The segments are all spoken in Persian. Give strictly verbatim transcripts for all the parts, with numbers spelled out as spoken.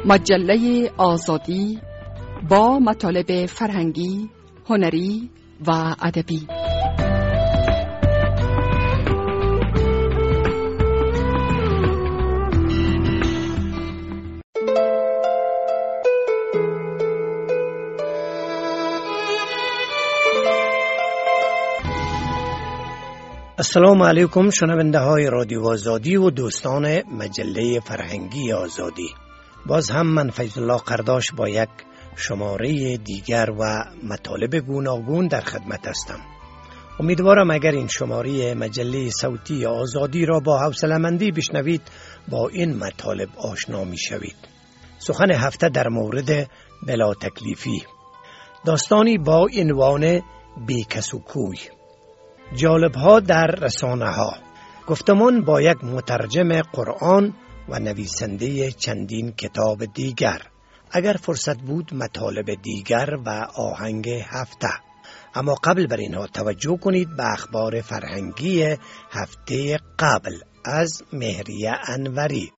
مجله آزادی با مطالب فرهنگی، هنری و ادبی. السلام علیکم شنونده های رادیو آزادی و دوستان مجله فرهنگی آزادی. باز هم من فیض الله قرداش با یک شماره دیگر و مطالب گوناگون در خدمت هستم. امیدوارم اگر این شماره مجله صوتی آزادی را با حوصله‌مندی بشنوید با این مطالب آشنا می شوید. سخن هفته در مورد بلا تکلیفی، داستانی با عنوان بی کس و کوی. جالب ها در رسانه ها، گفتمان با یک مترجم قرآن و نویسنده چندین کتاب دیگر. اگر فرصت بود مطالب دیگر و آهنگ هفته. اما قبل بر اینها توجه کنید به اخبار فرهنگی هفته قبل از مهریه انوری.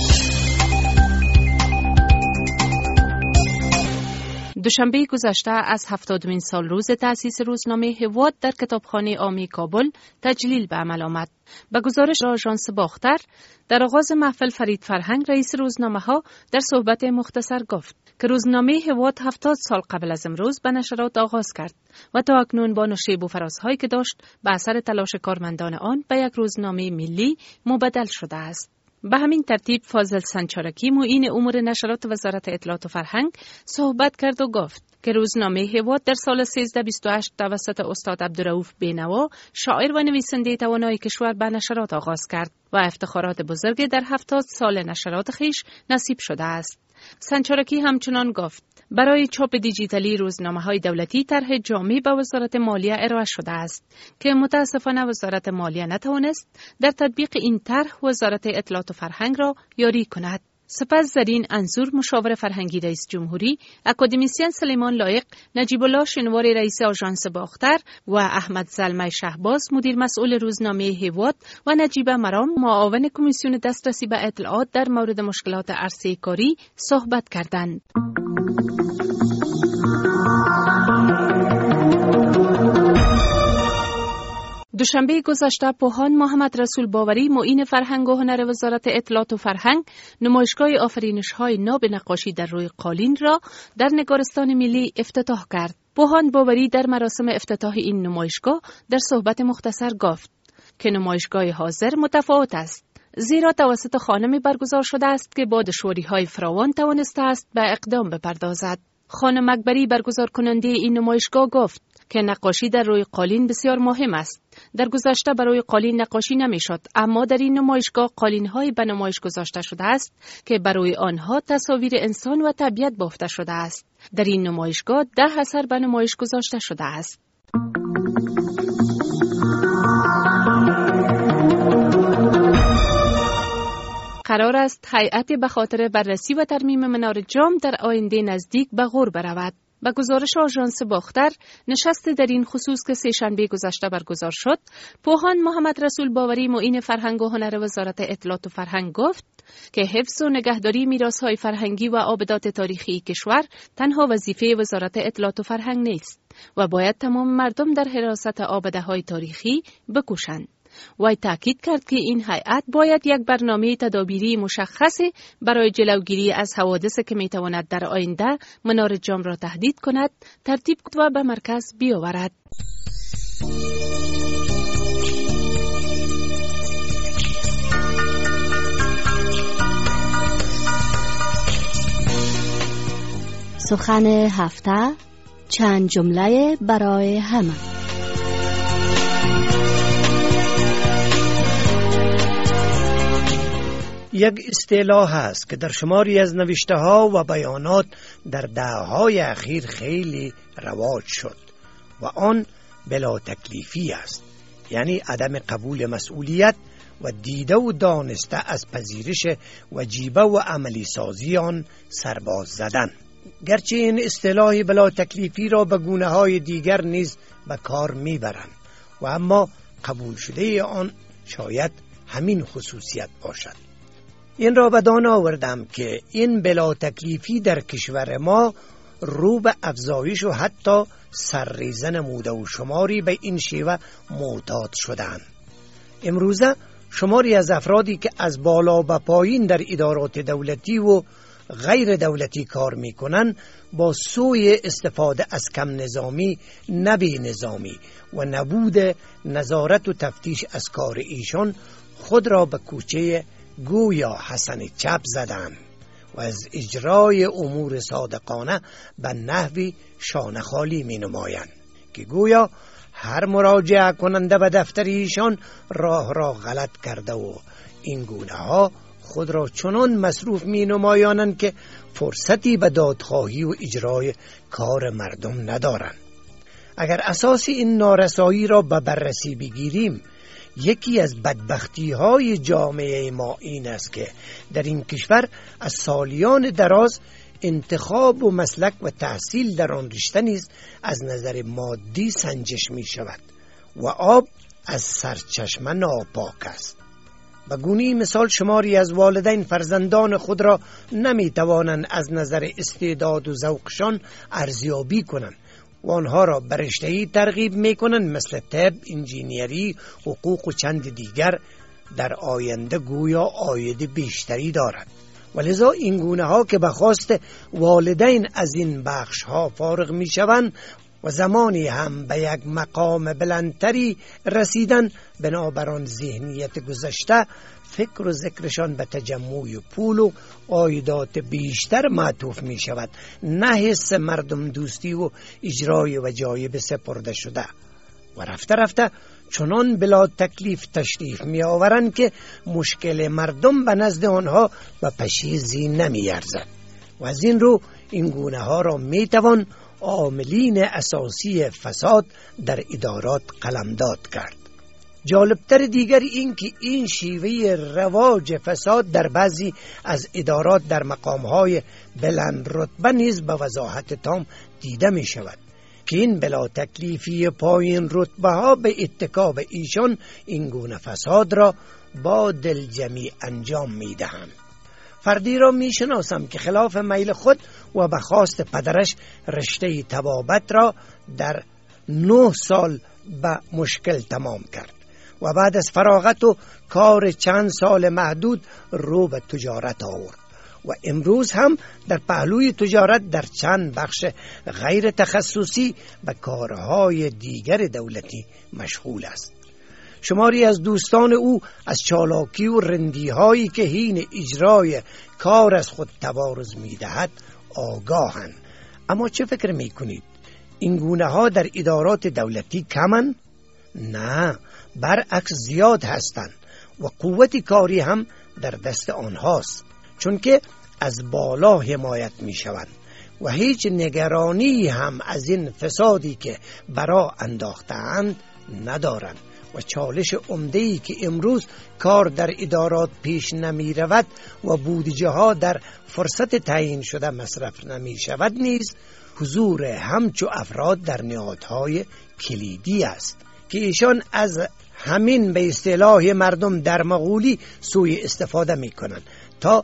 دوشنبه گذشته از هفتادمین سال روز تأسیس روزنامه هواد در کتابخانه عامی کابل تجلیل به عمل آمد. به گزارش آژانس باختر، در آغاز محفل فرید فرهنگ رئیس روزنامه ها در صحبت مختصر گفت که روزنامه هواد هفتاد سال قبل از امروز به نشرات آغاز کرد و تا اکنون با نشیب و فرازهایی که داشت به اثر تلاش کارمندان آن به یک روزنامه ملی مبدل شده است. به همین ترتیب فاضل سنجارکی معین امور نشرات وزارت اطلاعات و فرهنگ صحبت کرد و گفت که روزنامه هواد در سال سیزده بیست و هشت توسط استاد عبدالرؤوف بینوا شاعر و نویسنده توانای کشور به نشرات آغاز کرد و افتخارات بزرگی در هفتاد سال نشرات خیش نصیب شده است. سنجارکی همچنان گفت برای چاپ دیجیتالی روزنامه‌های دولتی طرح جامع به وزارت مالیه ارائه شده است که متاسفانه وزارت مالیه نتوانست در تطبیق این طرح وزارت اطلاعات و فرهنگ را یاری کند. سپس در این انظور مشاور فرهنگی رئیس جمهوری، اکادمیسین سلیمان لایق، نجیب الله شنواری رئیس آژانس باختر و احمد زلمه شهباز مدیر مسئول روزنامه هواد و نجیب مرام معاون کمیسیون دسترسی به اطلاعات در مورد مشکلات عرصه کاری صحبت کردند. دوشنبه گذشته پوهان محمد رسول باوری معین فرهنگ و هنر وزارت اطلاعات و فرهنگ نمایشگاه آفرینش‌های ناب نقاشی در روی قالین را در نگارستان ملی افتتاح کرد. پوهان باوری در مراسم افتتاح این نمایشگاه در صحبت مختصر گفت که نمایشگاه حاضر متفاوت است، زیرا توسط خانمی برگزار شده است که با دشواری‌های فراوان توانسته است به اقدام بپردازد. خانم اکبری برگزار کننده این نمایشگاه گفت که نقاشی در روی قالین بسیار مهم است. در گذشته برای قالین نقاشی نمیشد، اما در این نمایشگاه قالین‌های به نمایش گذاشته شده است که برای آنها تصاویر انسان و طبیعت بافته شده است. در این نمایشگاه ده اثر به نمایش گذاشته شده است. قرار است هیئت به خاطر بررسی و ترمیم منار جام در آینده نزدیک به غور برود. با گزارش آژانس باختر، نشست در این خصوص که سه شنبه گذشته برگزار شد، پوهان محمد رسول باوری معین فرهنگ و هنر وزارت اطلاعات و فرهنگ گفت که حفظ و نگهداری میراث‌های فرهنگی و آبدات تاریخی کشور تنها وظیفه وزارت اطلاعات و فرهنگ نیست و باید تمام مردم در حراست آبده‌های تاریخی بکوشند. وی تاکید کرد که این هیئت باید یک برنامه تدابیری مشخصی برای جلوگیری از حوادثی که میتواند در آینده منار جام را تهدید کند ترتیب و به مرکز بیاورد. سخن هفته، چند جمله برای همه. یک اصطلاح هست که در شماری از نوشته ها و بیانات در دهه‌های اخیر خیلی رواج شد و آن بلا تکلیفی است، یعنی عدم قبول مسئولیت و دیده و دانسته از پذیرش وجیبه و عملی سازی آن سرباز زدن. گرچه این اصطلاح بلا تکلیفی را به گونه های دیگر نیز به کار میبرند و اما قبول شده آن شاید همین خصوصیت باشد. این را بدان آوردم که این بلا تکلیفی در کشور ما رو به افزایش و حتی سرریزه نموده و شماری به این شیوه معتاد شدند. امروزه شماری از افرادی که از بالا به پایین در ادارات دولتی و غیر دولتی کار میکنن با سوی استفاده از کم نظامی، نبی نظامی و نبود نظارت و تفتیش از کار ایشان خود را به کوچه گویا حسن چپ زدند و از اجرای امور صادقانه به نحوی شانه خالی می نمایند که گویا هر مراجعه کننده به دفتر ایشان راه را غلط کرده و این گونه ها خود را چنان مصروف می نمایانند که فرصتی به دادخواهی و اجرای کار مردم ندارند. اگر اساس این نارسایی را به بررسی بگیریم، یکی از بدبختی های جامعه ما این است که در این کشور از سالیان دراز انتخاب و مسلک و تحصیل در آن رشته نیز از نظر مادی سنجش می شود و آب از سرچشمه ناپاک است. به گونه‌ای مثال شماری از والدین فرزندان خود را نمی توانند از نظر استعداد و ذوقشان ارزیابی کنند و آنها را به رشته‌ای ترغیب می‌کنند مثل طب، انجینیری، حقوق و چند دیگر در آینده گویا عاید بیشتری دارد. ولذا این گونه ها که به خواست والدین از این بخش ها فارغ می‌شوند و زمانی هم به یک مقام بلندتری رسیدن، بنابران ذهنیت گذشته فکر و ذکرشان به تجمع پول و عایدات بیشتر معطوف می شود، نه حس مردم دوستی و اجرای وجایب سپرده شده و رفته رفته چنان بلا تکلیف تشریف می آورند که مشکل مردم به نزد آنها و پشیزی نمی ارزد و از این رو این گونه ها را می توان عاملین اساسی فساد در ادارات قلمداد کرد. جالبتر دیگر این که این شیوه رواج فساد در بعضی از ادارات در مقامهای بلند رتبه نیز به وضاحت تام دیده می شود که این بلا تکلیفی پایین رتبه ها به اتکا به ایشان این گونه فساد را با دل جمعی انجام می دهند. فردی را می شناسم که خلاف میل خود و به خواست پدرش رشته طبابت را در نه سال به مشکل تمام کرد و بعد از فراغت و کار چند سال محدود رو به تجارت آورد و امروز هم در پهلوی تجارت در چند بخش غیر تخصصی به کارهای دیگر دولتی مشغول است. شماری از دوستان او از چالاکی و رندی هایی که حین اجرای کار از خود توارز می دهد آگاهند. اما چه فکر می کنید؟ این گونه ها در ادارات دولتی کمن؟ نه، برعکس زیاد هستند و قوت کاری هم در دست آنهاست، چون که از بالا حمایت می شوند و هیچ نگرانی هم از این فسادی که برا انداختند ندارند و چالش عمده‌ای که امروز کار در ادارات پیش نمی رود و بودجه ها در فرصت تعیین شده مصرف نمی شود نیز حضور همچو افراد در نهادهای کلیدی است که ایشان از همین به اصطلاح مردم در مغولی سوی استفاده می کنند تا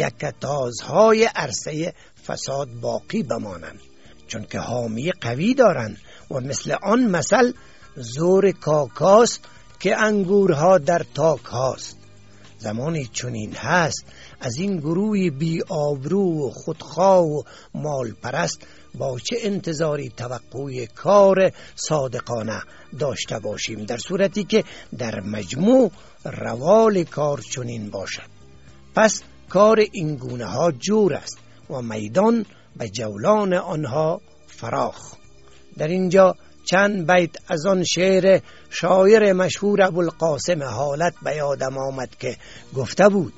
یکتازهای عرصه فساد باقی بمانند، چون که حامی قوی دارند و مثل آن مثل زور کاکاست که انگورها در تاک هاست. زمانی چنین هست از این گروه بی آبرو و خودخواه و مال پرست با چه انتظاری توقع کار صادقانه داشته باشیم، در صورتی که در مجموع روال کار چنین باشد. پس کار این گونه ها جور است و میدان به جولان آنها فراخ. در اینجا چند بیت از آن شعر شاعر مشهور ابوالقاسم حالت به یادم آمد که گفته بود: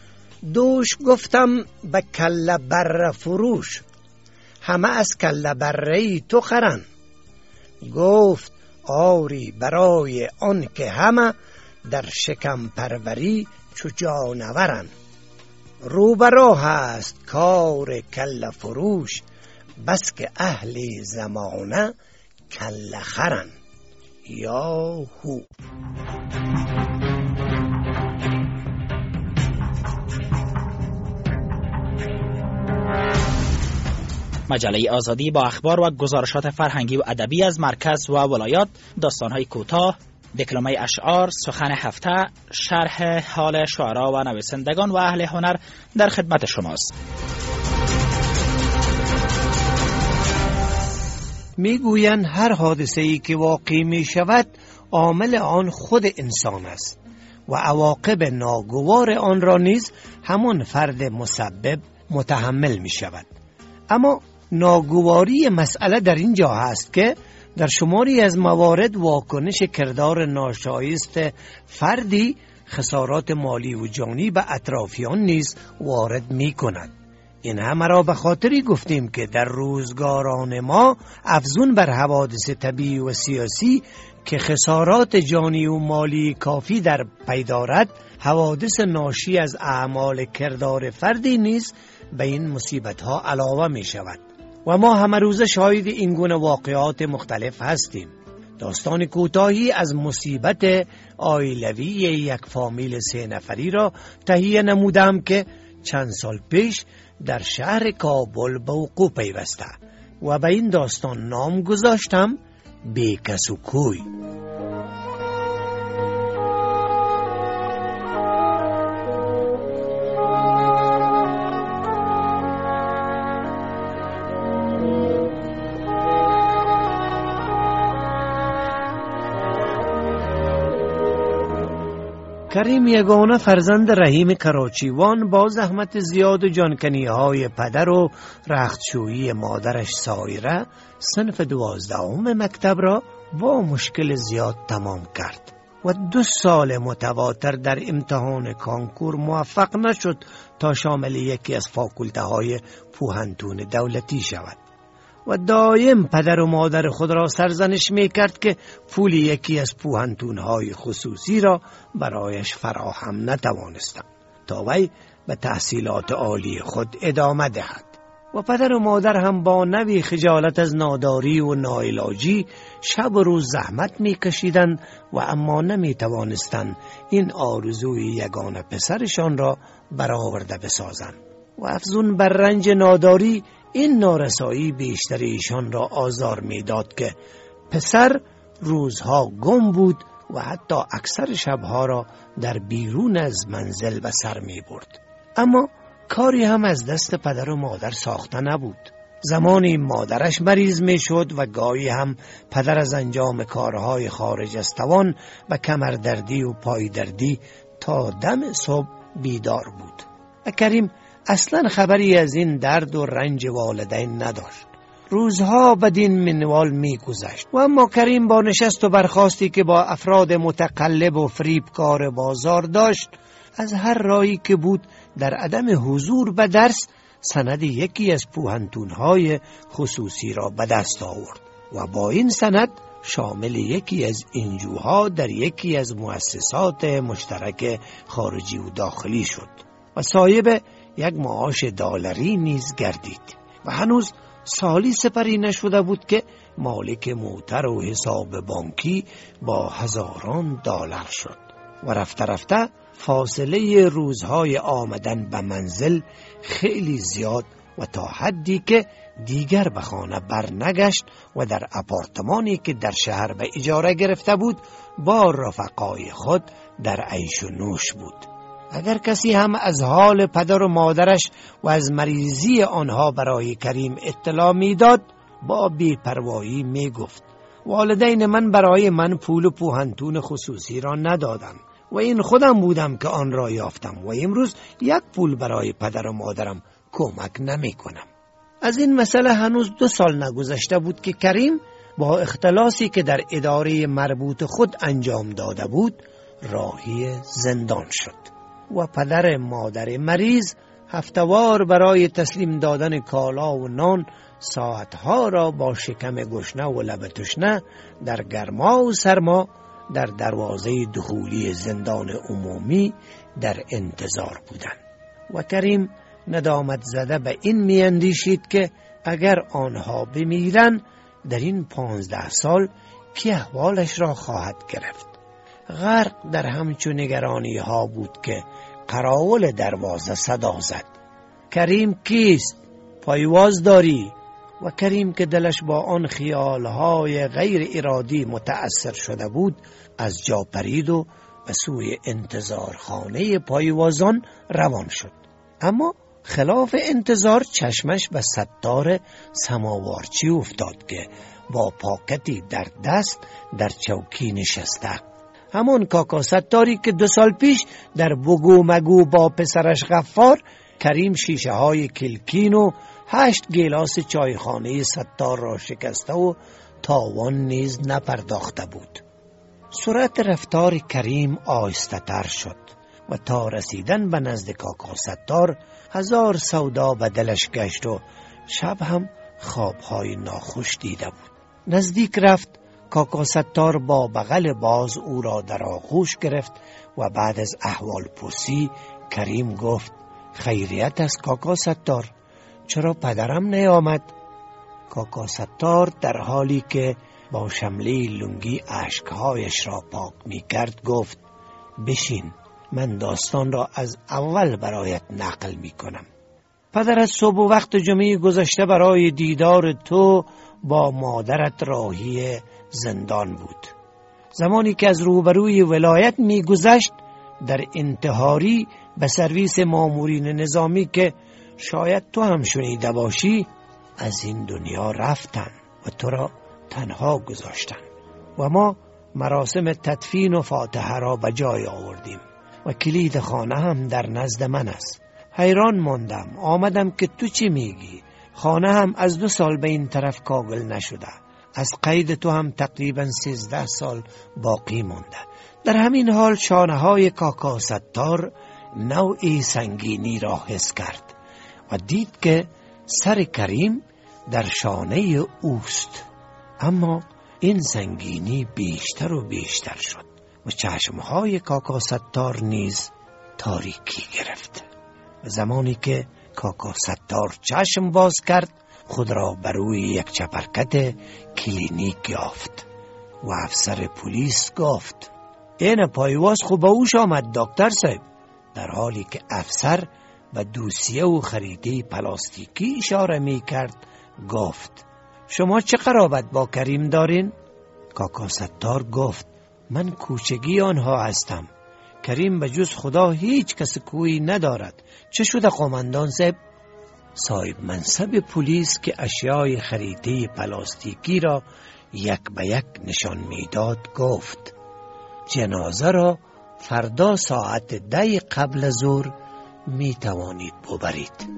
دوش گفتم به کله بره فروش، همه از کله بره تو خرن. گفت آری برای آن که همه در شکم پروری چو جانورن. رو براه است کار کله فروش، بس که اهل زمانه کله خرن. یا هو. مجله آزادی با اخبار و گزارشات فرهنگی و ادبی از مرکز و ولایات، داستان‌های کوتاه، دکلمه اشعار، سخن هفته، شرح حال شعرا و نویسندگان و اهل هنر در خدمت شماست. میگویند هر حادثه‌ای که واقع می شود عامل آن خود انسان است و عواقب ناگوار آن را نیز همون فرد مسبب متحمل می شود. اما ناگواری مسئله در این جا هست که در شماری از موارد واکنش کردار ناشایست فردی خسارات مالی و جانی به اطرافیان نیز وارد می کند. این همه را به خاطری گفتیم که در روزگاران ما افزون بر حوادث طبیعی و سیاسی که خسارات جانی و مالی کافی در پی دارد، حوادث ناشی از اعمال کردار فردی نیز به این مصیبت ها علاوه می شود و ما همه روز شاهد این گونه واقعات مختلف هستیم. داستان کوتاهی از مصیبت عائلوی یک فامیل سه نفری را تهیه نمودم که چند سال پیش در شهر کابل به وقوع پیوسته و به این داستان نام گذاشتم بیکس و کوی. کریم یگانه فرزند رحیم کراچیوان با زحمت زیاد و جانکنی های پدر و رختشویی مادرش سایره صنف دوازدهم مکتب را با مشکل زیاد تمام کرد و دو سال متواتر در امتحان کانکور موفق نشد تا شامل یکی از فاکولته های پوهنتون دولتی شود و دایم پدر و مادر خود را سرزنش می کرد که پول یکی از پوهنتون‌های خصوصی را برایش فراهم نتوانستند تا وی به تحصیلات عالی خود ادامه دهد و پدر و مادر هم با نوی خجالت از ناداری و ناعلاجی شب و روز زحمت می کشیدند و اما نمی توانستند این آرزوی یگانه پسرشان را برآورده بسازند و افزون بر رنج ناداری این نارسایی بیشتر ایشان را آزار میداد که پسر روزها گم بود و حتی اکثر شبها را در بیرون از منزل به سر می برد. اما کاری هم از دست پدر و مادر ساخته نبود. زمانی مادرش مریض می شد و گاهی هم پدر از انجام کارهای خارج از توان و کمردردی و پایدردی تا دم صبح بیدار بود. و کریم اصلا خبری از این درد و رنج والدین نداشت. روزها بدین منوال می گذشت و اما کریم با نشست و برخاستی که با افراد متقلب و فریبکار بازار داشت، از هر راهی که بود در عدم حضور به درس سند یکی از پوهنتون‌های خصوصی را به دست آورد و با این سند شامل یکی از انجوها در یکی از مؤسسات مشترک خارجی و داخلی شد و صاحب یک معاش دلاری نیز گردید و هنوز سالی سپری نشده بود که مالک موتر و حساب بانکی با هزاران دلار شد و رفته رفته فاصله روزهای آمدن به منزل خیلی زیاد و تا حدی که دیگر به خانه برنگشت و در آپارتمانی که در شهر به اجاره گرفته بود با رفقای خود در عیش و نوش بود. اگر کسی هم از حال پدر و مادرش و از مریضی آنها برای کریم اطلاع میداد، با بی‌پروایی میگفت والدین من برای من پول پوهنتون خصوصی را ندادند و این خودم بودم که آن را یافتم و امروز یک پول برای پدر و مادرم کمک نمی کنم. از این مسئله هنوز دو سال نگذشته بود که کریم با اختلاسی که در اداره مربوط خود انجام داده بود راهی زندان شد و پدر مادر مریض هفتوار برای تسلیم دادن کالا و نان ساعتها را با شکم گشنه و لب تشنه در گرما و سرما در دروازه دخولی زندان عمومی در انتظار بودند و کریم ندامت زده به این میاندیشید که اگر آنها بمیرن در این پانزده سال کی احوالش را خواهد گرفت. غرق در همچون نگرانی ها بود که قراول دروازه صدا زد. کریم کیست؟ پایواز داری؟ و کریم که دلش با آن خیالهای غیر ارادی متأثر شده بود از جا پرید و به سوی انتظارخانه پایوازان روان شد. اما خلاف انتظار چشمش به ستار سماوارچی افتاد که با پاکتی در دست در چوکی نشسته. همون کاکا ستاری که دو سال پیش در بگو مگو با پسرش غفار کریم شیشه های کلکین و هشت گیلاس چایخانه ستار را شکسته و تاوان نیز نپرداخته بود. سرعت رفتار کریم آهسته تر شد و تا رسیدن به نزد کاکا ستار هزار سودا به دلش گشت و شب هم خوابهای ناخوش دیده بود. نزدیک رفت. کاکا ستار با بغل باز او را در آغوش گرفت و بعد از احوال پرسی کریم گفت خیریت است کاکا ستار، چرا پدرم نیامد؟ کاکا ستار در حالی که با شمله لنگی اشکهایش را پاک می کرد گفت بشین، من داستان را از اول برایت نقل می کنم. پدر از صبح و وقت جمعه گذشته برای دیدار تو با مادرت راهی زندان بود. زمانی که از روبروی ولایت می گذشت در انتحاری به سرویس مامورین نظامی که شاید تو هم شنیده باشی از این دنیا رفتن و تو را تنها گذاشتن و ما مراسم تدفین و فاتحه را به جای آوردیم و کلید خانه هم در نزد من است. حیران ماندم، آمدم که تو چی میگی؟ خانه هم از دو سال به این طرف کاغل نشده، از قید تو هم تقریبا سیزده سال باقی مونده. در همین حال شانه های کاکا ستار نوعی سنگینی را حس کرد و دید که سر کریم در شانه اوست. اما این سنگینی بیشتر و بیشتر شد و چشمهای کاکا ستار نیز تاریکی گرفت. و زمانی که کاکا ستار چشم باز کرد خود را بر روی یک چپرکت کلینیک یافت و افسر پلیس گفت این پایواز خوب اوش آمد دکتر صاحب. در حالی که افسر به دوسیه و خریده پلاستیکی اشاره می کرد گفت شما چه قرابت با کریم دارین؟ کاکا ستار گفت من کوچگی آنها هستم. کریم به جز خدا هیچ کس کویی ندارد. چه شده قومندان صاحب؟ صاحب منصب پلیس که اشیای خریده پلاستیکی را یک به یک نشان میداد گفت جنازه را فردا ساعت ده قبل ظهر می توانید ببرید.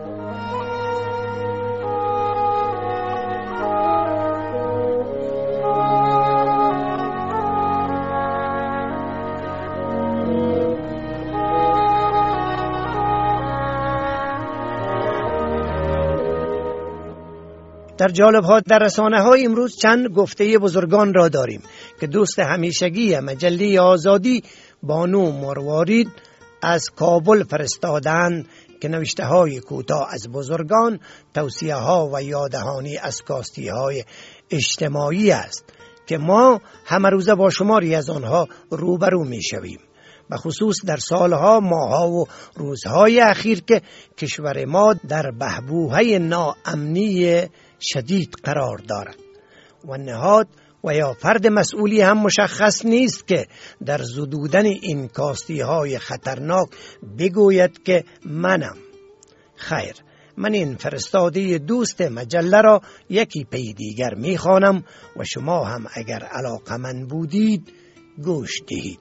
در جالب ها در رسانه های امروز چند گفته بزرگان را داریم که دوست همیشگی مجله آزادی بانو مروارید از کابل فرستادند که نوشته های کوتاه از بزرگان توصیه ها و یاددهانی از کاستی های اجتماعی است که ما همه روزه با شماری از آنها روبرو می شویم، به خصوص در سالها، ماها و روزهای اخیر که کشور ما در بحبوحه ناامنی شدید قرار دارد و نهاد و یا فرد مسئولی هم مشخص نیست که در زدودن این کاستی های خطرناک بگوید که منم. خیر، من این فرستاده دوست مجله را یکی پی دیگر می خوانم و شما هم اگر علاقمند بودید گوش دهید.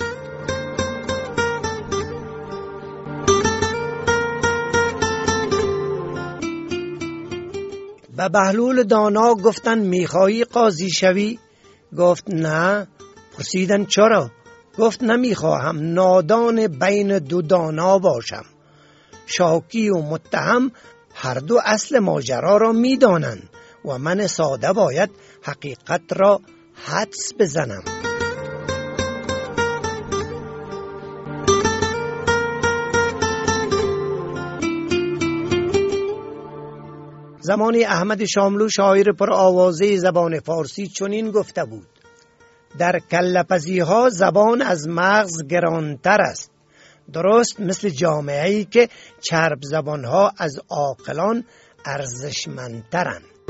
به بهلول دانا گفتن میخواهی قاضی شوی؟ گفت نه. پرسیدن چرا؟ گفت نمیخواهم نادان بین دو دانا باشم. شاکی و متهم هر دو اصل ماجرا را میدانند و من ساده باید حقیقت را حدس بزنم. زمانی احمد شاملو شاعر پر آوازه زبان فارسی چنین گفته بود: در کله‌پزی ها زبان از مغز گرانتر است، درست مثل جامعه‌ای که چرب زبان ها از عاقلان ارزشمندترند.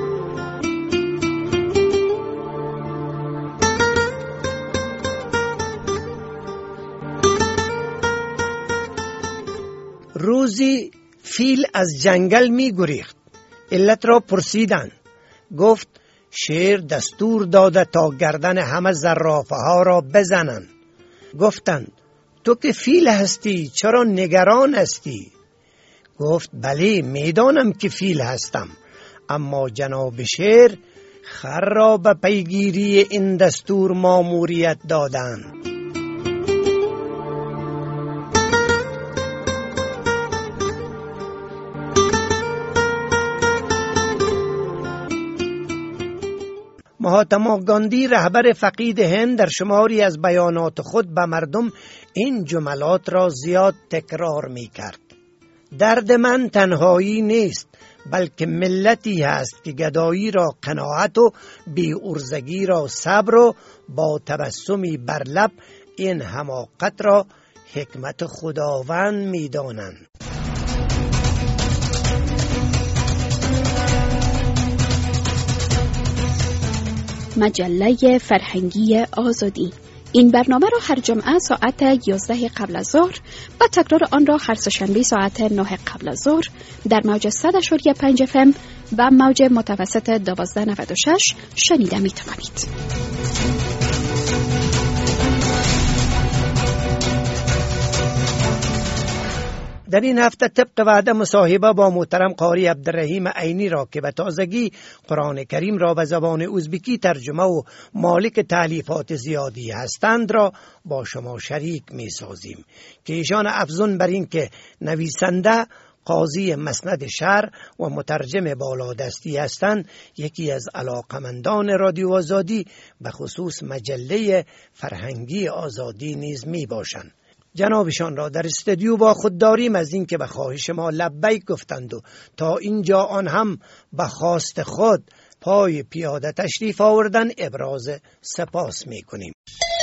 روزی فیل از جنگل می گریخت. علت را پرسیدند. گفت شیر دستور داده تا گردن همه زرافه ها را بزنند. گفتند تو که فیل هستی چرا نگران هستی؟ گفت بله میدانم که فیل هستم، اما جناب شیر خر را به پیگیری این دستور ماموریت دادند. مهاتما گاندی رهبر فقید هند در شماری از بیانات خود به مردم این جملات را زیاد تکرار می کرد. درد من تنهایی نیست، بلکه ملتی هست که گدایی را قناعت و بی ارزگی را صبر و با تبسمی بر لب این حماقت را حکمت خداوند می دانند. مجله فرهنگی آزادی. این برنامه را هر جمعه ساعت یازده قبل از ظهر و تکرار آن را هر سه‌شنبه ساعت نه قبل از ظهر در موج صد و پنج اف ام و موج متوسط دوازده نود و شش شنیده می توانید. در این هفته طبق وعده مصاحبه با محترم قاری عبدالرحیم عینی را که به تازگی قرآن کریم را به زبان ازبکی ترجمه و مالک تألیفات زیادی هستند را با شما شریک می سازیم که ایشان افزون بر این که نویسنده قاضی مسند شهر و مترجم بالادستی هستند، یکی از علاقمندان رادیو آزادی به خصوص مجله فرهنگی آزادی نیز می باشند. جنابشان را در استودیو با خود داریم از این که به خواهش ما لبیک گفتند و تا اینجا آن هم به خواست خود پای پیاده تشریف آوردن ابراز سپاس می کنیم.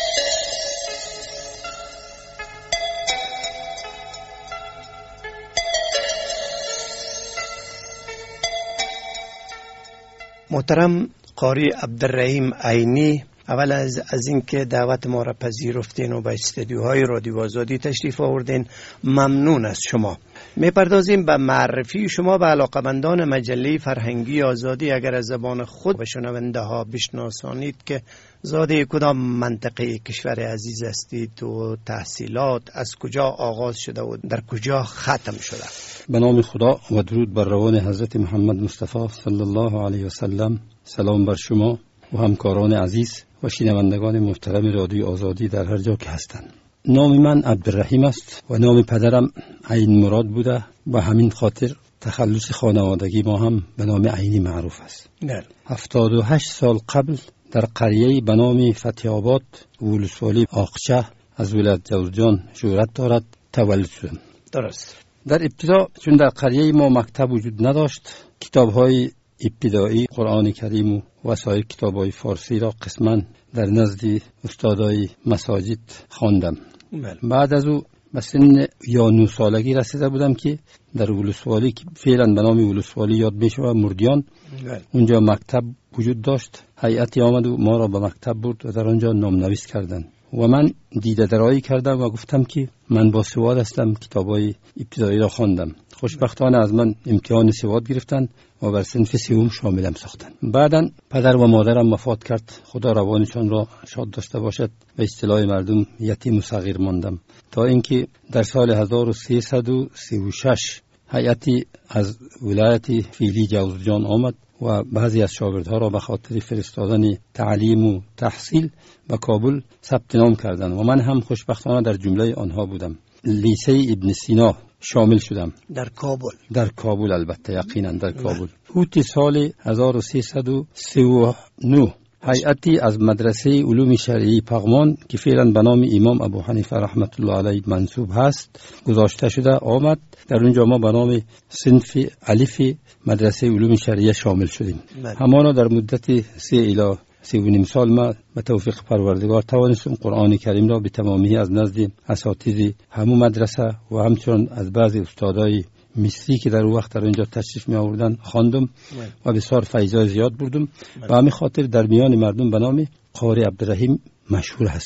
محترم قاری عبدالرحیم عینی، اول از از اینکه دعوت ما را پذیرفتین و به استودیوهای رادیو آزادی تشریف آوردین ممنون از شما. میپردازیم به معرفی شما به علاقمندان مجله فرهنگی آزادی. اگر از زبان خود به شنونده ها بشناسانید که زاده کدام منطقه کشور عزیز هستید و تحصیلات از کجا آغاز شده و در کجا ختم شده؟ به نام خدا و درود بر روان حضرت محمد مصطفی صلی الله علیه و سلم. سلام بر شما و همکاران عزیز و شنوندگان محترم رادیو آزادی در هر جا که هستند. نام من عبدالرحیم است و نام پدرم عین مراد بوده و همین خاطر تخلص خانوادگی ما هم به نام عینی معروف است. نه. هفتاد و هشت سال قبل در قریه‌ای به نام فتح آباد ولسوالی آقچه از ولایت جوزجان شهرت دارد تولد شدم. درست. در ابتدا چون در قریه ما مکتب وجود نداشت، کتاب‌های ابتدایی قرآن کریم و وسایر کتاب‌های فارسی را قسماً در نزد استادای مساجد خواندم. بعد از او به سن یا نه سالگی رسیده بودم که در ولسوالی که فعلا به نام ولسوالی یاد میشه و مردیان بله. اونجا مکتب وجود داشت. هیئتی آمد و ما را به مکتب برد و در آنجا نامنویس کردند و من دیده درایی کردم و گفتم که من با سواد هستم، کتابای ابتدایی را خواندم. خوشبختانه از من امتحان سواد گرفتن و بر صنف سوم شاملم ساختن. بعداً پدر و مادرم وفات کرد، خدا روانشان را شاد داشته باشد، به اصطلاح مردم یتیم و صغیر ماندم تا اینکه در سال هزار و سیصد و سی و شش هیئتی از ولایت فیلی جوزجان آمد و بعضی از شاگردها را به خاطر فرستادن تعلیم و تحصیل به کابل ثبت نام کردند و من هم خوشبختانه در جمله آنها بودم. لیسه ابن سینا شامل شدم در کابل. در کابل البته یقینا در کابل. اوت سال هزار و سیصد و سی و نه هیئتی از مدرسه علوم شرعی پغمان که فعلا به نام امام ابو حنیفه رحمت الله علیه منصوب هست گذاشته شده آمد. در اونجا ما به نام صنف الف مدرسه علوم شرعی شامل شدیم. همانا در مدت سه الی سی و نیم سال ما به توفیق پروردگار توانستم قرآن کریم را به تمامی از نزد اساتید همون مدرسه و همچنین از بعضی استادای مصری که در اون وقت در اینجا تشریف می آوردن خواندم و بسیار فیضای زیاد بردم و همین خاطر در میان مردم به نام قاری عبدالرحیم مشهور هستم.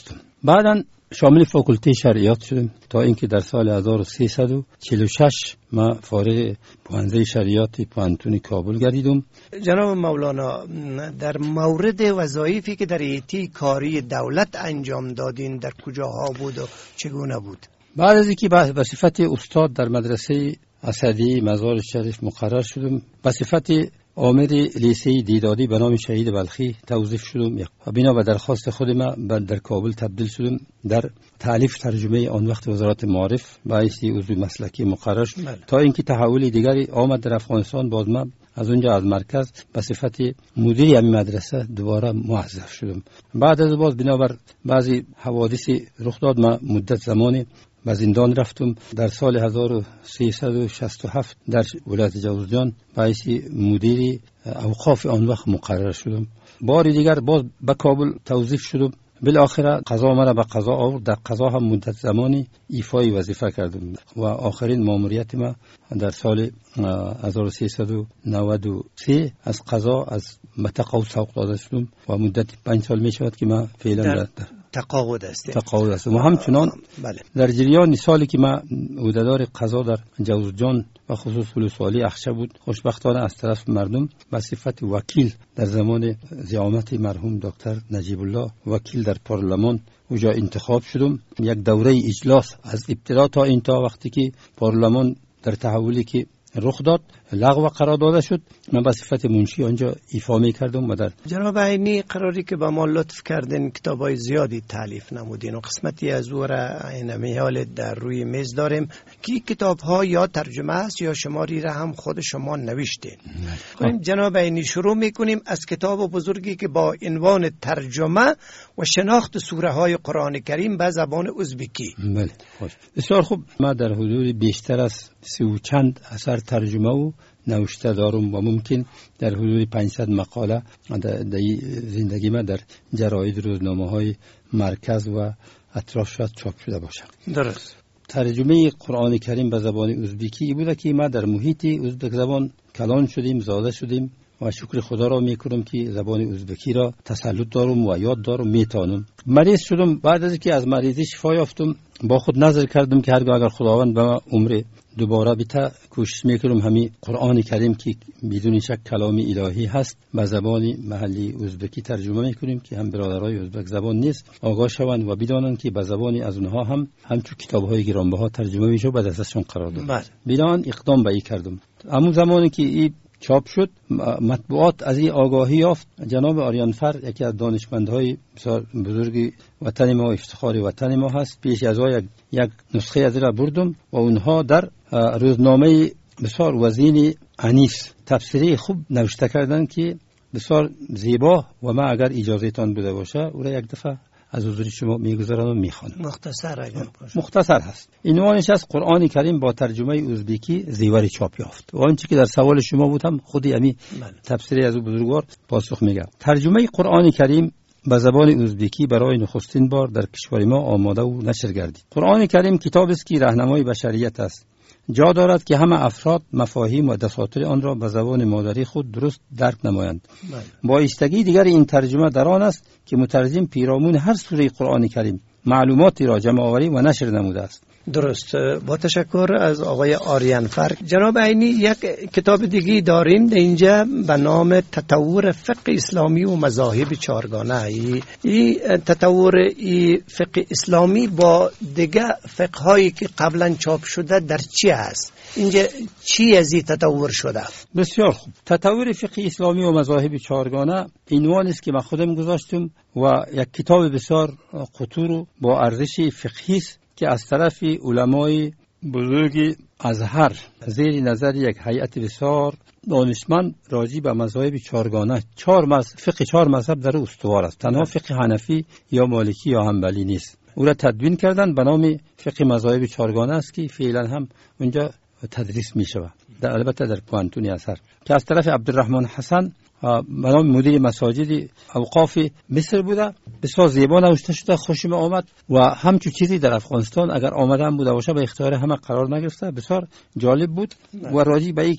بعداً شامل فاکولته شریعت شدم تا اینکه در سال هزار و سیصد و چهل و شش ما فارغ پوهنده شریعت پوهنتون کابل گردیدم. جناب مولانا، در مورد وظایفی که در ایتی کاری دولت انجام دادین در کجاها بود و چگونه بود؟ بعد از اینکه به صفت استاد در مدرسه اسدی مزار شریف مقرر شدم، به صفت آمر لیسه دیدادی به نام شهید بلخی توظیف شدم و بنا به درخواست خود ما در کابل تبدیل شدم در تالیف ترجمه آن وقت وزارت معارف باعث عضو مسلکی مقرر شد تا اینکه تحول دیگری آمد در افغانستان. باز ما از اونجا از مرکز به صفت مدیر همین مدرسه دوباره موظف شدم. بعد از باز بنابر بعضی حوادث رخ داد ما مدت زمانی به زندان رفتم. در سال هزار و سیصد و شصت و هفت در ولایت جوزجان باعث مدیر اوقاف آن وقت مقرر شدم. بار دیگر باز به کابل توظیف شدم. بالاخره قضا مرا به قضا آورد. در قضا هم مدت زمانی ایفای وظیفه کردم و آخرین ماموریت ما در سال هزار و سیصد و نود و سه از قضا از متقاعد سوق داده شدم و مدت پنج سال می شود که ما فعلا در, در تقاعد است. تقاعد است. و همچنان بله. در جریان سالی که ما عهدهدار قضا در جوزجان و خصوص ولسوالی اخشه بود، خوشبختانه از طرف مردم به صفت وکیل در زمان زعامت مرحوم دکتر نجیب الله وکیل در پارلمان اونجا انتخاب شدم. یک دوره اجلاس از ابتدا تا این تا وقتی که پارلمان در تحولی که رخ داد لغو قرار داده شد، من به صفت منشی آنجا ایفا می کردم. و در جناب عینی قراری که با ما لطف کردن کتابای زیادی تالیف نمودین و قسمتی از او را اینمی حال در روی میز داریم که کتاب ها یا ترجمه است یا شماری را هم خود شما نوشتین. کنیم جناب عینی شروع میکنیم از کتاب بزرگی که با عنوان ترجمه و شناخت سوره های قرآن کریم به زبان ازبکی. بله خوش. بسیار خوب. ما در حدود بیشتر از سی و چند اثر ترجمه و نوشته دارم و ممکن در حدود پانصد مقاله در زندگی ما در جراید روزنامه های مرکز و اطراف شاید چاپ شده باشد. درست. ترجمه قرآن کریم به زبان ازبکی بوده که ما در محیط ازبک زبان کلان شدیم، زاده شدیم و شکر خدا را میکنم که زبان ازبکی را تسلط دارم و یاد دارم، میتونم. مریض شدم. بعد از که از مریضی شفا یافتم با خود نظر کردم که هرگاه اگر خداوند به ما عمر دوباره بیتا کوشش میکنم همین قرآن کریم که بدون شک کلام الهی هست به زبان محلی ازبکی ترجمه میکنیم که هم برادرای ازبک زبان نیست آگاه شوند و بدانند که به زبان از اونها هم همچون کتاب‌های گرانبها ترجمه میشه و به دستشون قرار داد. بنابراین اقدام به این کردم. اما زمانی که این چاپ شد مطبوعات از این آگاهی یافت. جناب آریانفر یکی از دانشمندهای بسیار بزرگی وطن ما و افتخار وطن ما هست، پیش از آن یک, یک نسخه از را بردم و اونها در روزنامه بسیار وزین انیس تفسیری خوب نوشته کردن که بسیار زیبا و ما اگر اجازه تان بده باشه او را یک دفعه از حضور شما میگذارم و میخوانم. مختصر اگر باشه. مختصر هست. عنوانش از قرآن کریم با ترجمه ازبکی زیور چاپ یافت. و آنچه که در سوال شما بود هم خودی امی تفسیری از او بزرگوار پاسخ میگم. ترجمه قرآن کریم به زبان ازبکی برای نخستین بار در کشور ما آماده و نشر گردید. قرآن کریم کتابی است که راهنمای بشریت است. جا دارد که همه افراد مفاهیم و دساتیر آن را به زبان مادری خود درست درک نمایند. بایستگی دیگر این ترجمه در آن است که مترجم پیرامون هر سوره قرآن کریم معلوماتی را جمع آوری و نشر نموده است. درست. با تشکر از آقای آریانفر. جناب عینی یک کتاب دیگه داریم در اینجا به نام تطور فقه اسلامی و مذاهب چهارگانه. این تطور این فقه اسلامی با دیگه فقه هایی که قبلا چاپ شده در چی هست؟ اینجا چی از این تطور شده؟ بسیار خوب. تطور فقه اسلامی و مذاهب چهارگانه عنوانی است که من خودم گذاشتم و یک کتاب بسیار قطور با ارزش فقهی است که از طرف علمای بزرگ ازهر زیر نظر یک هیئت بسیار دانشمند راجع به مذاهب چهارگانه، چهار مذهب، فقه چهار مذهب در استوار است. تنها فقه حنفی یا مالکی یا حنبلی نیست. او را تدوین کردن به نام فقه مذاهب چهارگانه است که فعلا هم اونجا تدریس می شود. در البته در پوهنتون ازهر که از طرف عبدالرحمن حسن به نام مدیر مساجد اوقاف مصر بوده. بسیار زیبا نوشته شده، خوشم آمد و همچون چیزی در افغانستان اگر آمده هم بوده باشه به اختیار همه قرار نگرفته. بسیار جالب بود و راجع به این که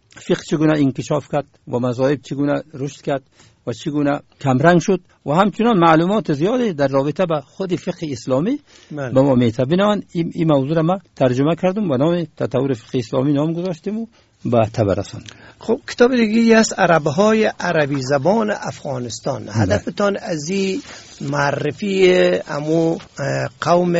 فقه چگونه انکشاف کرد و مذاهب چگونه رشد کرد و چگونه کمرنگ شد و همچنان معلومات زیادی در رابطه با خود فقه اسلامی به ما میده. بنابراین این, این موضوع را ما ترجمه کردم و نام تطور فقه اسلامی نام گذاشتیم و به تبرسان. خب کتاب دیگه است عربهای عربی زبان افغانستان. هدفتان از این معرفی امو قوم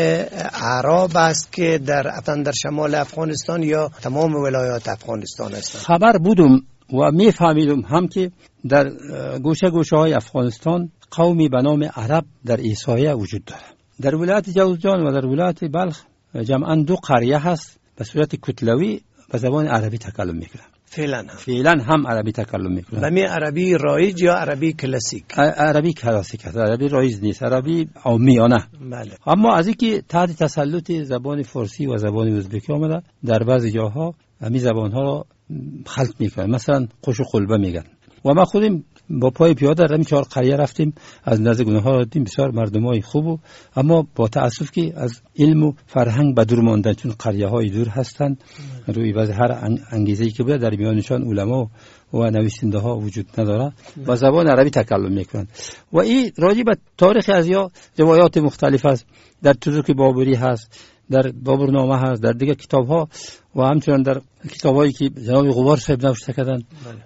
عرب است که در در شمال افغانستان یا تمام ولایات افغانستان هستند. خبر بودم و میفهمیدم هم که در گوشه گوشه های افغانستان قومی به نام عرب در ایسایه وجود داره. در ولایت جوزجان و در ولایت بلخ جمعاً دو قریه هست به صورت کتلوی به زبان عربی تکلم میکنن. فعلا هم فعلا هم عربی تکلم میکنن. بمی عربی رایج یا عربی کلاسیک؟ عربی کلاسیک است. عربی رایج نیست، عربی عامیانه. بله. اما از اینکه تحت تسلط زبان فارسی و زبان ازبکی آمده در بعضی جاها همین زبان ها را خلط میکنن. مثلا قش و قلبه میگن. و ما خودیم با پای پیاده رفتیم چهار قریه رفتیم، از نزد گونه ها دیدیم بسیار مردمای خوب، اما با تاسف که از علم و فرهنگ به دور ماندن، چون قریه های دور هستند. روی بعض هر انگیزه‌ای که بود در میانشان علما و نویسنده ها وجود نداره و زبان عربی تکلم میکنند. و این راجع به تاریخ از یا روایات مختلف است. در تزوک بابری هست، در بابرنامه هست، در دیگه کتاب ها و همچنان در کتاب هایی که جناب غبار صاحب نوشته کردن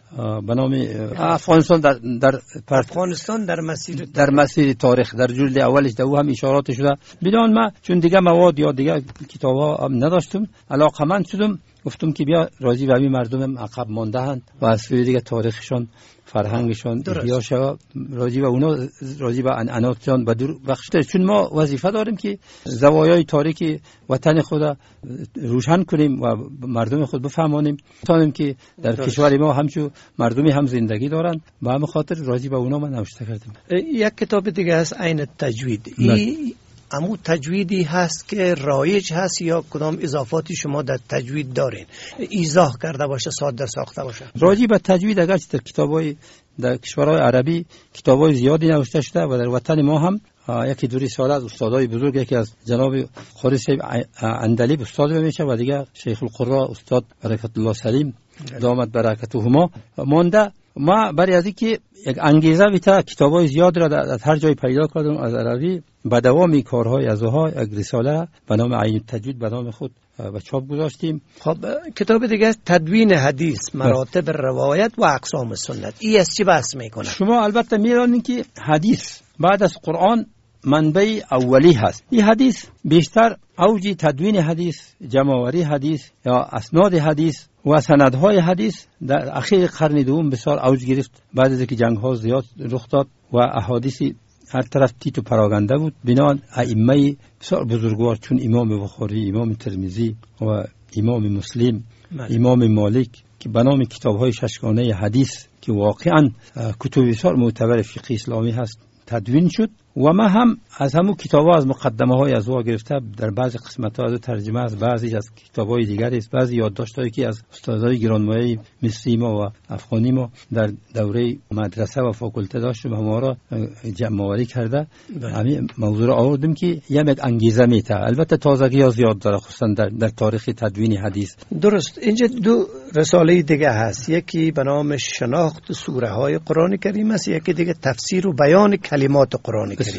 به نام افغانستان در در افغانستان در مسیر در مسیر تاریخ در جلد اولش در او هم اشارات شده. بدون ما چون دیگه مواد یا دیگه کتاب ها هم نداشتم، علاقمند شدم، گفتم که بیا راضی به همین مردم عقب مانده هستند و از سوی دیگه تاریخشان، فرهنگشان احیا شود، راضی به اونا، راضی به عنعناتشان به دور بخشته. چون ما وظیفه داریم که زوایای تاریخی وطن خود روشن کنیم و مردم خود بفهمانیم، تا که در درست. کشور ما همچون مردمی هم زندگی دارند. به همین خاطر راضی به اونا ما نوشته کردیم. یک کتاب دیگه هست عین تجوید. این امو تجویدی هست که رایج هست یا کدام اضافاتی شما در تجوید دارین ایضاح کرده باشه، ساده ساخته باشه؟ راجع به تجوید اگر در کتابای در کشورهای عربی کتابای زیادی نوشته شده و در وطن ما هم یکی دوری سال از استادای بزرگ، یکی از جناب خالد صاحب اندلیب استاد میشه و دیگه شیخ القرا استاد برکت الله سلیم دامت برکتهما مانده. ما برای از اینکه یک انگیزه بیتا کتابای زیاد را در هر جای پیدا کردم از عربی، به دوام کارهای از اوها یک رساله به نام عین التجوید به نام خود و چاپ گذاشتیم. خب کتاب دیگه است تدوین حدیث، مراتب روایت و اقسام سنت. این از چی بحث میکنه؟ شما البته میدونید که حدیث بعد از قرآن منبع اولی هست. این حدیث بیشتر اوج تدوین حدیث، جمع‌آوری حدیث یا اسناد حدیث و سندهای حدیث در اخیر قرن دوم بسیار اوج گرفت بعد از اینکه جنگ‌ها زیاد رخ داد و احادیث هر طرف تیتو پراگنده بود. بنان ائمه بسیار بزرگوار چون امام بخاری، امام ترمذی و امام مسلم، امام مالک که به نام کتاب‌های ششگانه حدیث که واقعاً کتب بسیار معتبر فقه اسلامی هست تدوین شد. و ما هم از همون کتاب‌ها از مقدمه های از او گرفته در بعضی قسمت‌ها از ترجمه از بعضی از کتاب‌های دیگری است، بعضی یادداشت‌هایی که از استادای گرانمایه مصری ما و افغانی ما در دوره مدرسه و فاکولته داشتیم و ما را جمع‌آوری کرده. همین موضوع را آوردیم که یک انگیزه میته. البته تازگی‌ها زیاد داره خصوصا در, در تاریخ تدوین حدیث. درست. اینجا دو رساله دیگه هست، یکی به نام شناخت سوره‌های قرآن کریم است، یکی دیگه تفسیر و بیان کلمات قرآن کریم.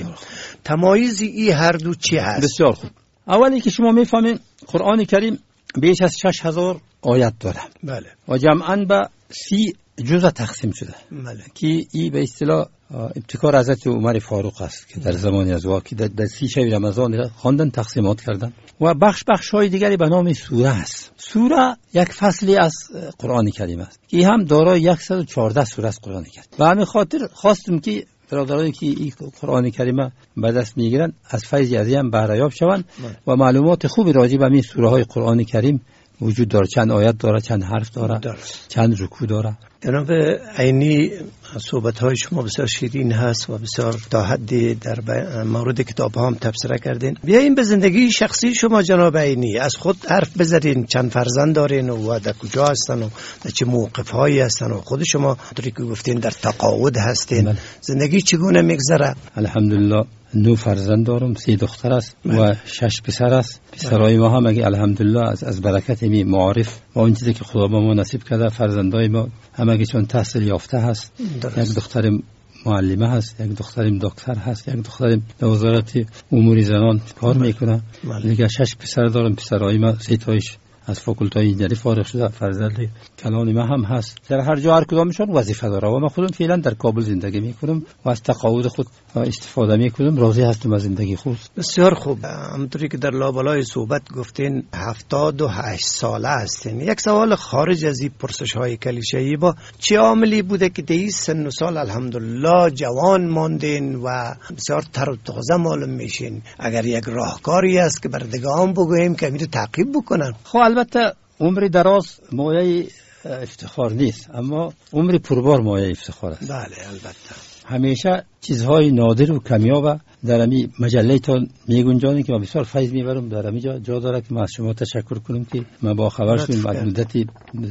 تمایز این هر دو چی هست؟ بسیار خوب. اولی که شما میفهمین قرآن کریم بیش از شش هزار آیت داره. بله. و جمعاً به سی جزء تقسیم شده. بله. که این به اصطلاح ابتکار حضرت عمر فاروق است که در زمان از واقعی در, در سی شب رمضان خواندن، تقسیمات کردن و بخش بخش های دیگری به نام سوره است. سوره یک فصلی از قرآن کریم است که هم دارای صد و چهارده سوره است قرآن کریم. و همین خاطر خواستم که برادرانی که این قرآن کریم به دست میگیرن از فیض از این بهره یاب شوند و معلومات خوبی راجع به این سوره های قرآن کریم وجود داره. چند آیت داره، چند حرف داره، درست. چند رکوع داره. جناب عینی صحبت های شما بسیار شیرین هست و بسیار تا حدی در مورد کتاب ها هم تبصره کردین. بیاییم به زندگی شخصی شما جناب عینی، از خود حرف بزنین. چند فرزند دارین و در کجا هستن و در چه موقف هایی هستن و خود شما طوری که گفتین در تقاعد هستین. من. زندگی چگونه میگذره؟ الحمدلله نو فرزند دارم، سی دختر است من. و شش پسر است. پسرای ما هم اگه الحمدلله از از برکت می معارف و اون چیزی که خدا به ما نصیب کرده، فرزندای ما همگیشون تحصیل یافته هست. درست. یک دخترم معلمه هست، یک دخترم دکتر هست، یک دخترم در وزارت امور زنان کار میکنه. دیگه شش پسر دارم، پسرای ما سه تایش از فاکولتای انجینری فارغ شده، فرزند کلان ما هم هست. در هر جا هر کدامشون وظیفه داره و من خودم فعلا در کابل زندگی میکنم و از تقاعد خود استفاده میکنم. راضی هستم از زندگی خود. بسیار خوب. همونطوری که در لابلای صحبت گفتین هفتاد و هشت ساله هستین. یک سوال خارج از این پرسش های کلیشه‌ای، با چه عاملی بوده که در این سن و سال الحمدلله جوان ماندین و بسیار تر و تازه معلوم میشین؟ اگر یک راهکاری است که بردگان بگوییم که میره تعقیب بکنن. خب البته عمر دراز مایه افتخار نیست، اما عمر پربار مایه افتخار است. بله البته. همیشه چیزهای نادر و کمیاب در امی مجله تان میگنجانه که ما بسیار فیض میبرم. در امی جا, جا داره که ما از شما تشکر کنم که ما با خبر شدیم. بعد مدتی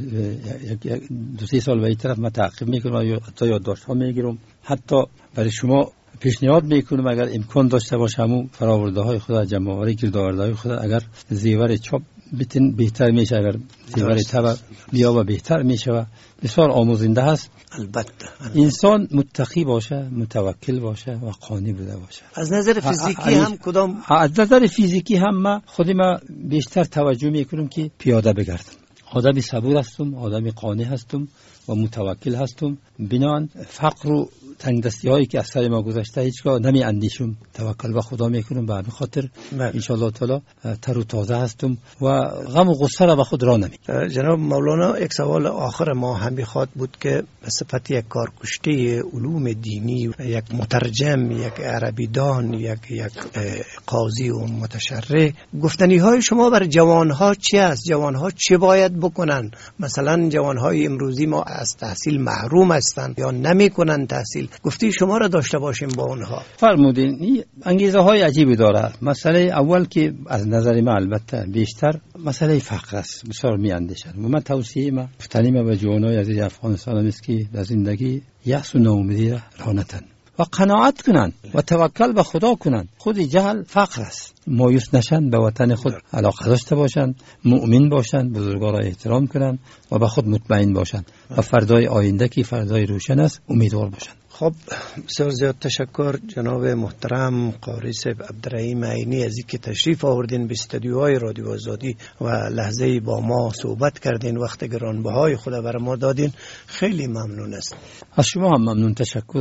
دو سه سال به این طرف ما تعقیب میکنم و حتی یادداشت ها میگیرم. حتی برای شما پیشنهاد میکنم اگر امکان داشته باشه همون فراورده های خود، جمع‌آوری گردآورده های خود، اگر زیور چاپ بتن بهتر میشه، اگر زیور تبع بیا و بهتر میشه و بسیار آموزنده هست. البته انسان متقی باشه، متوکل باشه و قانع بوده باشه. از نظر فیزیکی هم کدام؟ از نظر فیزیکی هم ما خودم بیشتر توجه میکنم که پیاده بگردم. آدمی صبور هستم، آدمی قانع هستم و متوکل هستم. بنان فقر و تنگ دستی هایی که از سر ما گذشته هیچگاه نمی اندیشم، توکل به خدا میکنم. به همین خاطر ان شاء الله تعالی تر و تازه هستم و غم و غصه را به خود را نمی. جناب مولانا، یک سوال آخر ما هم میخواد بود که به صفت یک کارکشته علوم دینی، یک مترجم، یک عربی دان، یک یک قاضی و متشرع، گفتنی های شما بر جوان ها چی است؟ جوان ها چه باید بکنن؟ مثلا جوان های امروزی ما از تحصیل محروم هستند یا نمیکنن تحصیل، گفتی شما را داشته باشیم با اونها. فرمودین این انگیزه های عجیبی داره. مسئله اول که از نظر من البته بیشتر مسئله فقر است. بسیار میاندیشم و من توصیه ما گفتنی ما به جوانای عزیز افغانستان است که در زندگی یأس و ناامیدی را رانتن و قناعت کنن و توکل به خدا کنن. خود جهل فقر است. مایوس نشن، به وطن خود علاقه داشته باشن، مؤمن باشن، بزرگان را احترام کنن و به خود مطمئن باشن و فردای آینده که فردای روشن است امیدوار باشن. خب بسیار زیاد تشکر جناب محترم قاری صاحب عبدالرحیم عینی از اینکه تشریف آوردین به استودیوهای رادیو آزادی و لحظه‌ای با ما صحبت کردین، وقت گرانبهای خود برای ما دادین. خیلی ممنون است. از شما هم ممنون. تشکر.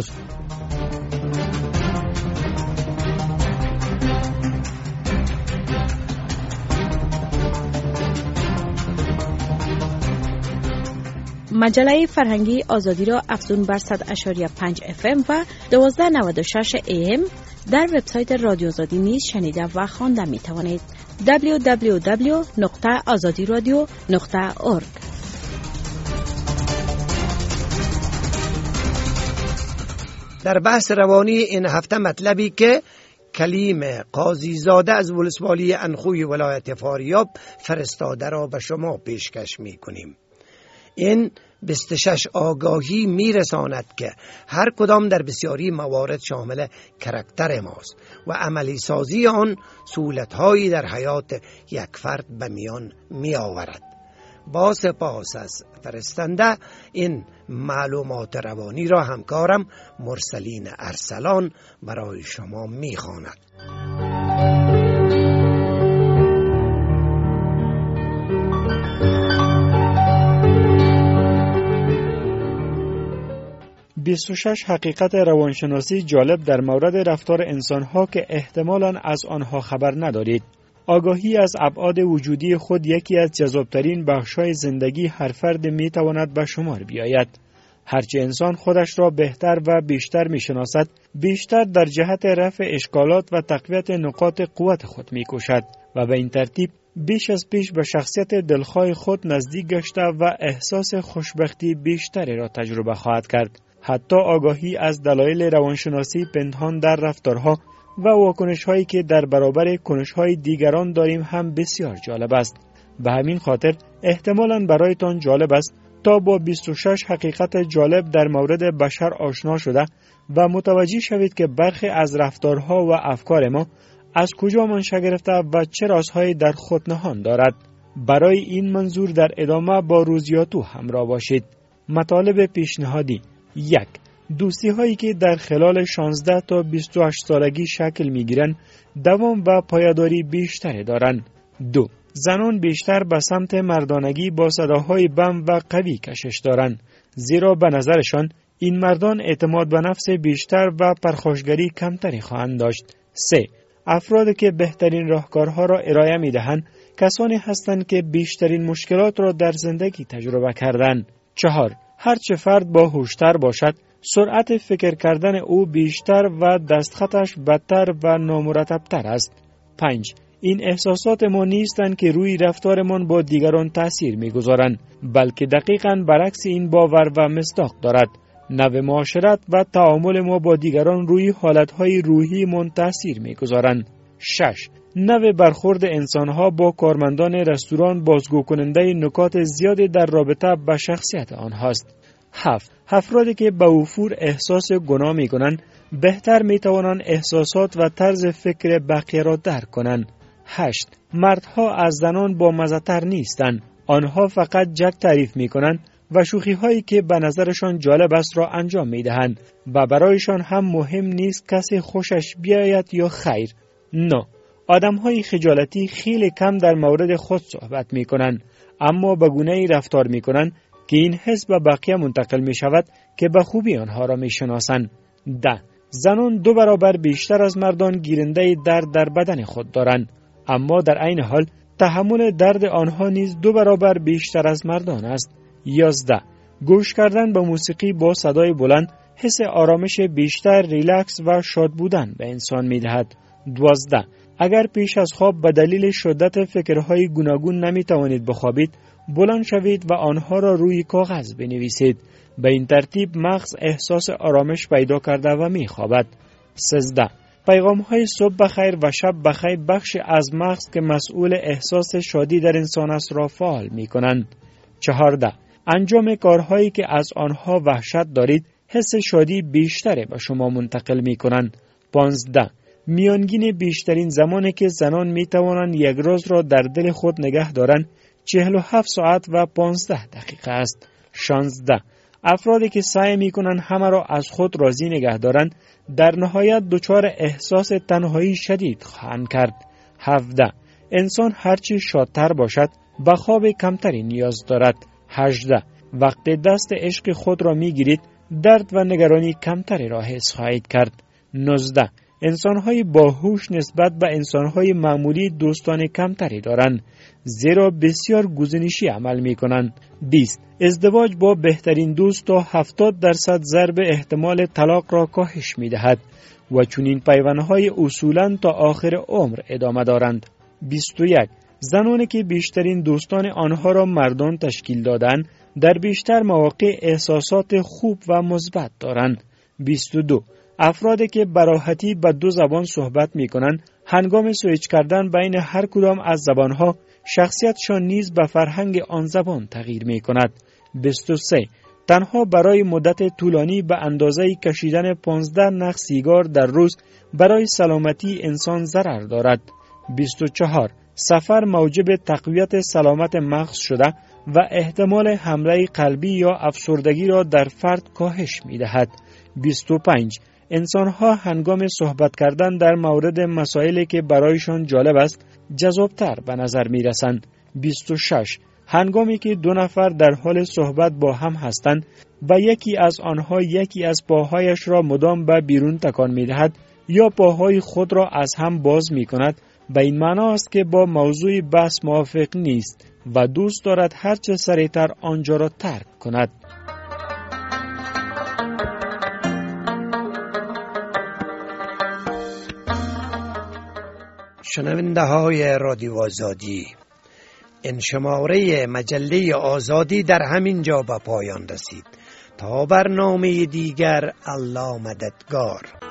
مجله فرهنگی آزادی را افزون بر صد و پنج اف ام و دوازده نود و شش ای ام در وبسایت رادیو آزادی نیز شنیده و خوانده می توانید. دبلیو دبلیو دبلیو نقطه آزادی رادیو نقطه اورگ. در بحث روانی این هفته مطلبی که کلیم قاضی زاده از ولسوالی انخوی ولایت فاریاب فرستاده را به شما پیشکش می کنیم. این بیست و شش آگاهی میرساند که هر کدام در بسیاری موارد شامل کرکتر ماست و عملی سازی آن سهولت‌هایی در حیات یک فرد به میان می آورد. با سپاس از فرستنده این معلومات روانی را همکارم مرسلین ارسلان برای شما می خواند. بیست و شش حقیقت روانشناسی جالب در مورد رفتار انسان‌ها که احتمالاً از آنها خبر ندارید. آگاهی از ابعاد وجودی خود یکی از جذابترین بخش‌های زندگی هر فرد می‌تواند به شمار بیاید. هرچه انسان خودش را بهتر و بیشتر می‌شناسد، بیشتر در جهت رفع اشکالات و تقویت نقاط قوت خود می‌کوشد و به این ترتیب بیش از پیش به شخصیت دلخواه خود نزدیک گشته و احساس خوشبختی بیشتری را تجربه خواهد کرد. حتی آگاهی از دلایل روانشناسی پنهان در رفتارها و واکنش‌هایی که در برابر کنش‌های دیگران داریم هم بسیار جالب است. به همین خاطر احتمالاً برایتان جالب است تا با بیست و شش حقیقت جالب در مورد بشر آشنا شده و متوجه شوید که برخی از رفتارها و افکار ما از کجا منشأ گرفته و چه رازهایی در خود نهان دارد. برای این منظور در ادامه با روزیاتو همراه باشید. مطالب پیشنهادی: یک. دوستی هایی که در خلال شانزده تا بیست و هشت سالگی شکل می گیرن دوام و پایداری بیشتری دارند. دو. زنان بیشتر به سمت مردانگی با صداهای بم و قوی کشش دارند، زیرا به نظرشان این مردان اعتماد به نفس بیشتر و پرخاشگری کمتری خواهند داشت. سه. افرادی که بهترین راهکارها را ارائه می دهند کسانی هستند که بیشترین مشکلات را در زندگی تجربه کردند. چهار. هرچه فرد با هوشتر باشد، سرعت فکر کردن او بیشتر و دستخطش بدتر و نامرتبتر است. پنج. این احساسات ما نیستند که روی رفتارمان با دیگران تأثیر می‌گذارند، بلکه دقیقاً برعکس این باور و مصداق دارد. نوع معاشرت و تعامل ما با دیگران روی حالتهای روحی من تأثیر می‌گذارند. شش. نوع برخورد انسانها با کارمندان رستوران بازگو کننده نکات زیادی در رابطه با شخصیت آنهاست. هفت. افرادی که به وفور احساس گناه می‌کنند بهتر می‌توانند احساسات و طرز فکر بقیه را درک کنند. هشت. مردها از زنان با مزه‌تر نیستند. آنها فقط جک تعریف می‌کنند و شوخی‌هایی که به نظرشان جالب است را انجام می‌دهند و برایشان هم مهم نیست کسی خوشش بیاید یا خیر. نه. آدم‌های خجالتی خیلی کم در مورد خود صحبت می‌کنند، اما به گونه‌ای رفتار می‌کنند که این حس به بقیه منتقل می‌شود که به خوبی آنها را می‌شناسند. ده. زنان دو برابر بیشتر از مردان گیرنده درد در بدن خود دارند، اما در عین حال تحمل درد آنها نیز دو برابر بیشتر از مردان است. یازده. گوش کردن به موسیقی با صدای بلند حس آرامش بیشتر، ریلکس و شاد بودن به انسان می‌دهد. دوازده. اگر پیش از خواب به دلیل شدت فکرهای گوناگون نمی توانید بخوابید، بلند شوید و آنها را روی کاغذ بنویسید. به این ترتیب مغز احساس آرامش پیدا کرده و می خوابد. سیزده. پیغام های صبح بخیر و شب بخیر بخش از مغز که مسئول احساس شادی در انسان است را فعال می کنند. چهارده. انجام کارهایی که از آنها وحشت دارید حس شادی بیشتری به شما منتقل می کنند. پانزده. میانگین بیشترین زمانی که زنان می توانند یک روز را در دل خود نگه دارند چهل و هفت ساعت و پانزده دقیقه است. شانزده. افرادی که سعی می کنند همه را از خود راضی نگه دارند در نهایت دچار احساس تنهایی شدید خواهند کرد. هفده. انسان هرچی شادتر باشد به خواب کمتری نیاز دارد. هجده. وقتی دست عشق خود را می گیرید درد و نگرانی کمتری را حس خواهید کرد. نوزده. انسان‌های باهوش نسبت به انسان‌های معمولی دوستان کمتری دارند، زیرا بسیار گزینشی عمل می‌کنند. بیست. ازدواج با بهترین دوست تا هفتاد درصد ضرب احتمال طلاق را کاهش می‌دهد و چنین پیوندهای اصولاً تا آخر عمر ادامه دارند. بیست و یک. زنانی که بیشترین دوستان آنها را مردان تشکیل دادند، در بیشتر مواقع احساسات خوب و مثبت دارند. بیست و دو. افرادی که براحتی به دو زبان صحبت می کنند، هنگام سویچ کردن بین هر کدام از زبانها، شخصیتشان نیز به فرهنگ آن زبان تغییر می کند. بیست و سه. تنها برای مدت طولانی به اندازه کشیدن پانزده نخ سیگار در روز برای سلامتی انسان ضرر دارد. بیست و چهار. سفر موجب تقویت سلامت مغز شده و احتمال حمله قلبی یا افسردگی را در فرد کاهش می دهد. بیست و پنج. انسان‌ها هنگام صحبت کردن در مورد مسائلی که برایشان جالب است، جذابتر به نظر می‌رسند. بیست و شش. هنگامی که دو نفر در حال صحبت با هم هستند و یکی از آنها یکی از پاهایش را مدام به بیرون تکان می‌دهد یا پاهای خود را از هم باز می‌کند، به این معنا است که با موضوع بحث موافق نیست و دوست دارد هرچه سریعتر آنجا را ترک کند. شنونده های رادیو آزادی، این شماره مجله آزادی در همین جا به پایان رسید. تا برنامه دیگر، الله مددگار.